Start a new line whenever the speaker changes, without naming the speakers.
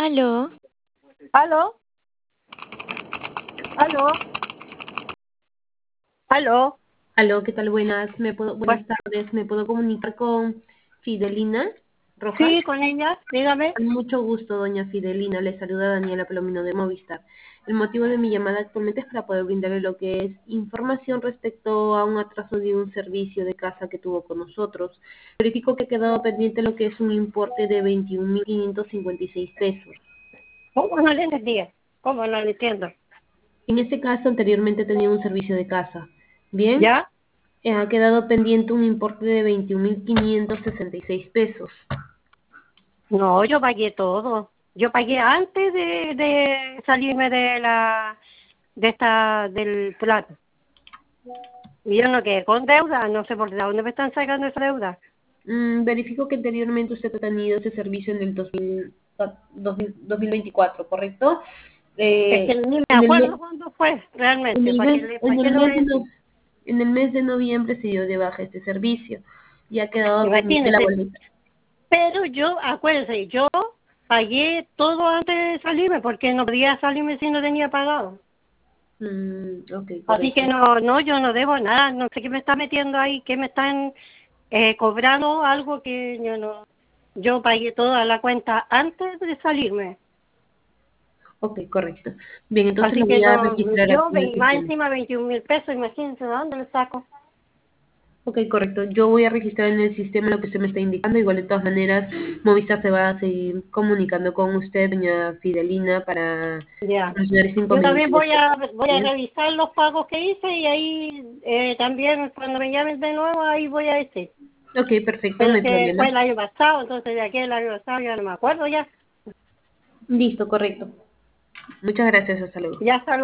Aló,
¿Aló? ¿Aló? ¿Aló?
Aló, ¿qué tal?
Pues,
Buenas tardes. ¿Me puedo comunicar con Fidelina Rojas?
sí, con ella, dígame.
Con mucho gusto, doña Fidelina. Le saluda Daniela Palomino de Movistar. El motivo de mi llamada actualmente es para poder brindarle lo que es información respecto a un atraso de un servicio de casa que tuvo con nosotros. Verifico que ha quedado pendiente lo que es un importe de 21.556 pesos.
¿Cómo no le entendía? ¿Cómo no le entiendo?
En este caso, anteriormente tenía un servicio de casa. Bien,
¿Ya?
ha quedado pendiente un importe de 21.566 pesos.
No, yo pagué todo. Yo pagué antes de salirme del plato. Y yo no quedé con deuda, no sé por dónde me están sacando esa deuda.
Verifico que anteriormente usted ha tenido ese servicio en el 2024, ¿correcto?
Es que ni me
En el mes,
acuerdo cuándo fue
en
realmente,
el mes, en
para qué
el
le voy
mes
a
de
decir.
en el mes de noviembre se dio de baja este servicio y ha quedado pendiente la
Imagínese.
boleta.
Pero yo, acuérdense, yo pagué todo antes de salirme porque no podía salirme si no tenía pagado.
Ok,
Así
correcto.
que no, yo no debo nada, no sé qué me está metiendo ahí, que me están cobrando algo que yo no, yo pagué toda la cuenta antes de salirme.
Ok, correcto. Bien, entonces
Así
lo
que
voy a
no,
registrar
yo
aquí en el
más
sistema.
encima 21.000 pesos, imagínense, ¿de dónde le saco?
Ok, correcto. Yo voy a registrar en el sistema lo que usted me está indicando. Igual, de todas maneras, Movistar se va a seguir comunicando con usted, doña Fidelina, para
Ya.
solucionar ese
Yo
inconveniente
también
de usted.
voy a
Bien.
revisar los pagos que hice y ahí también cuando me llamen de nuevo ahí voy a decir.
Ok, perfecto,
Pero
no
es
hay
que
problema.
fue el año pasado, entonces de aquel año pasado ya no me acuerdo ya.
Listo, correcto. Muchas gracias, hasta luego.
Ya está.